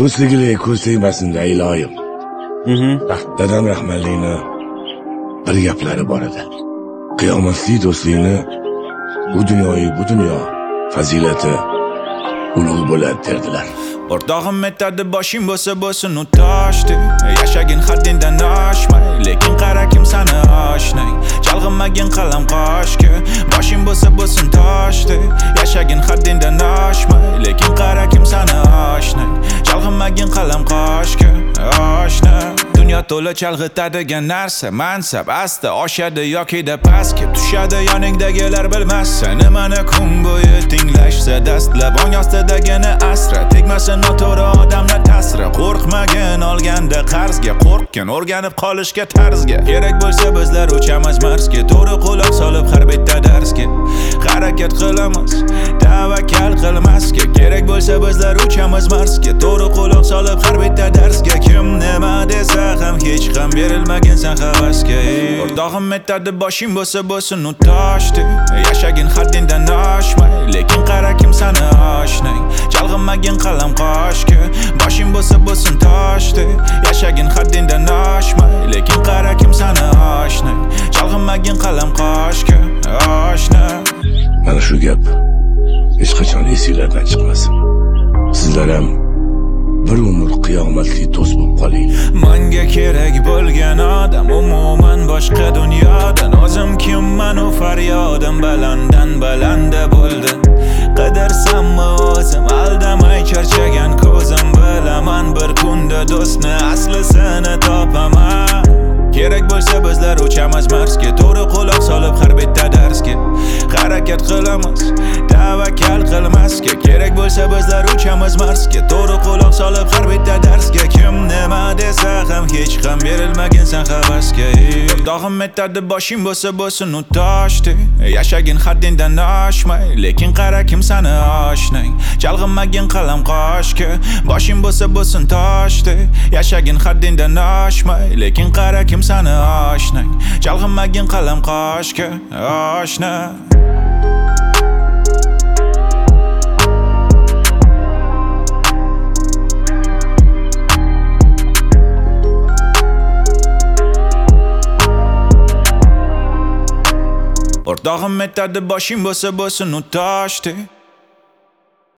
do'stligiga ko'z tegmasin-da iloyim. Dadam rahmatlikni bir gaplari bor edi. Qiyomatli do'stlikni bu dunyo fazilati ulug' bo'ladi derdilar. O'rtog'im aytadi boshing bo'lsa bo'lsin u toshdek. Yashagin haddingdan oshmay, lekin qara kim sani oshnang. Chalg'imagin qalam qoshga, boshing bo'lsa bo'lsin toshdek. Yashagin haddingdan oshmay, lekin qara kim sani oshnang. Chalg'imagin qalam qoshga, oshna. Dunyo to'la chalg'itadigan narsa, mansab asta oshadi yoki-da pastga tushadi. Yoningdagilar bilmasa nimani kun bo'yi tinglashsa, dastlab ong ostidagini asra, tegmasin noto'g'ri odamni ta'siri. Qo'rqmagin olganda qarzga, qo'rqgin o'rganib qolishga tarzga. Kerak bo'lsa bizlar uchamiz Marsga, to'g'ri quloq solib har bitta darsga. Harakat qilamiz, tavakkal qilmasga. Kerak bo'lsa bizlar uchamiz Marsga, to'g'ri quloq solib har bitta darsga. Kim nima desa ham hech ham berilmagin sen havasga. O'rtog'im aytadi boshing bo'lsa bo'lsin u toshdek. Yashagin haddingdan oshmay, lekin qara kim sani oshnang. Chalg'imagin qalam qoshga, boshing bo'lsa bo'lsin toshdek. Yashagin haddingdan oshmay, lekin qara kim sani oshnang. Chalg'imagin qalam qoshga, oshna. Mana shu gap hech qachon esinglardan chiqmasin. Sizlar ham bir umr qiyomatli do'st bo'lib qolinglar. Menga kerak bo'lgan odam umuman boshqa dunyodan. O'zim kimman u faryodim balanddan balanda bo'ldi. Qidirsammi o'zim aldamay charchagan ko'zim. Bilaman bir kunda do'stni aslisini topaman. Kerak bo'lsa bizlar uchamiz Marsga, to'g'ri quloq solib har bitta darsga. Harakat qilamiz, tavakkal qilmasga. Kerak bo'lsa bizlar uchamiz Marsga, to'g'ri quloq solib har bitta darsga. Kim nima desa ham hech ham berilmagin sen havasga. O'rtog'im aytadi boshing bo'lsa bo'lsin u toshdek. Yashagin haddingdan oshmay, lekin qara kim sani oshnang. Chalg'imagin qalam qoshga, boshing bo'lsa bo'lsin toshdek. Yashagin haddingdan oshmay, lekin qara kim sani oshnang. Chalg'imagin qalam qoshga, oshna. O'rtog'im aytadi boshing bo'lsa bo'lsin u toshdek.